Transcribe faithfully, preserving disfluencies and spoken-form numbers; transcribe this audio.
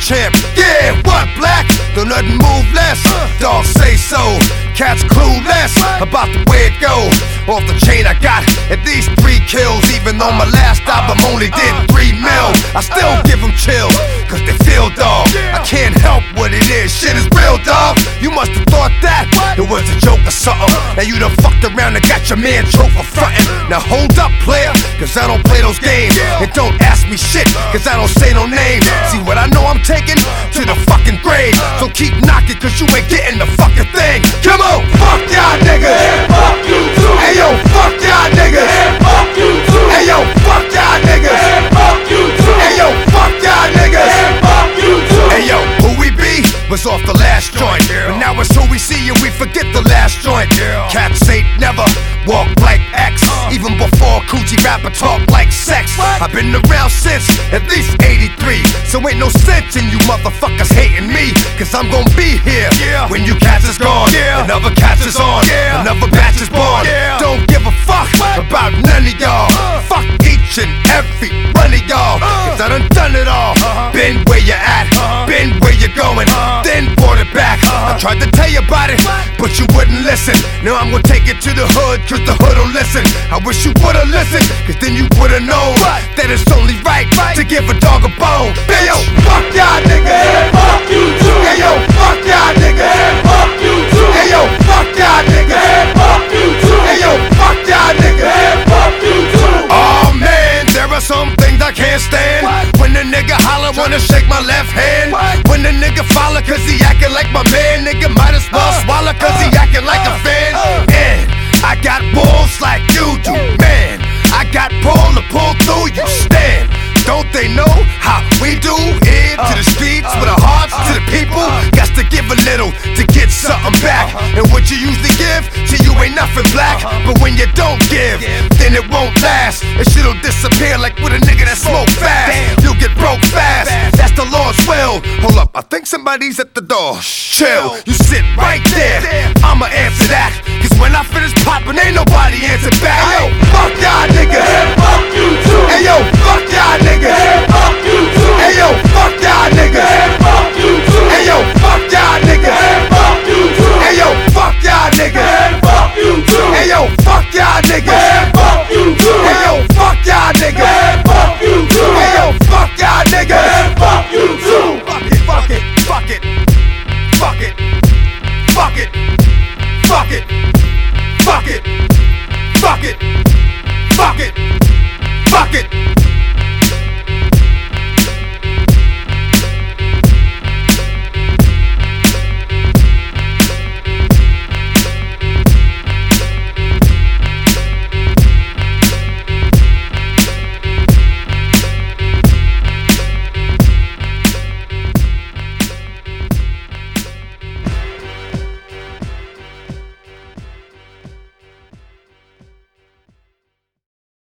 champ. Yeah, what, black? Don't nothing move less. Dogs say so. Cats clueless about the way it go. Off the chain I got at least three kills. Even though my last album only did three mil, I still give them chill, cause they feel, dog. I can't help what it is, shit is real, dog. You must have thought that it was a joke or something. Now you done fucked around and got your man choked for frontin'. Now hold up, player, cause I don't play those games. And don't ask me shit, cause I don't say no name. See what I know I'm taking? To the fucking grave. So keep knocking, cause you ain't getting the fucking thing. Come on, fuck y'all niggas. And fuck you too. Hey yo, fuck y'all niggas. And fuck you too. Hey yo, fuck y'all niggas. And fuck you too. Hey yo, fuck y'all niggas. And fuck you too. Hey yo, who we be was off the last joint, but now it's who we see and we forget the last joint. Cats ain't never walk like X, even before Coochie rapper talk like sex. I've been around since at least eighty-three, so ain't no sense in you motherfuckers hating me, cause I'm gon' be here when you cats is gone. Another cats is on, another batch is born. Don't give a fuck about none of y'all. Fuck each and every one of y'all, cause I done done it all. Been where you at, been where you going, then brought it back. I tried to tell you about it, but you wouldn't listen. Now I'm gonna take it to the hood, cause the hood don't listen. I wish you would've listened, cause then you would've known that it's only right to give a dog a bone. Hey yo, fuck y'all niggas. And fuck you too. Hey yo, fuck y'all niggas. And fuck you too. Hey yo, fuck y'all niggas. And fuck you too. Hey yo, fuck y'all niggas. And fuck you too. Oh man, there are some things I can't stand. When the nigga holler, wanna shake my left hand. When the nigga follow, cause he acting like my man. Nigga might as well swallow, cause he acting like a fan. And I got balls like you do, man. I got ball to pull through, you stand. Don't they know how we do it? To the streets, with our hearts, to the people. Got to give a little to get something back. And what you usually give to you ain't nothing black. But when you don't give, then it won't last. And shit'll disappear like with a nigga that smoke fast. You'll get broke fast, that's the Lord's will. Hold up, I think somebody's at the door. Chill, you sit right there, I'ma answer that. Cause when I finish poppin', ain't nobody answer back. Yo, fuck y'all niggas. And fuck you too. Hey yo, fuck y'all niggas. And fuck you too. Hey yo, fuck y'all niggas. And fuck you too. Hey yo, fuck y'all niggas. And fuck you too. Hey yo, fuck y'all niggas. And fuck you too. Hey yo, fuck y'all niggas. And fuck you too. Hey yo, fuck y'all niggas. And fuck you too. Hey yo, fuck y'all niggas. And fuck you too. Fuck it, fuck it, fuck it, fuck it, fuck it, fuck it, fuck it, fuck it, fuck it, fuck it.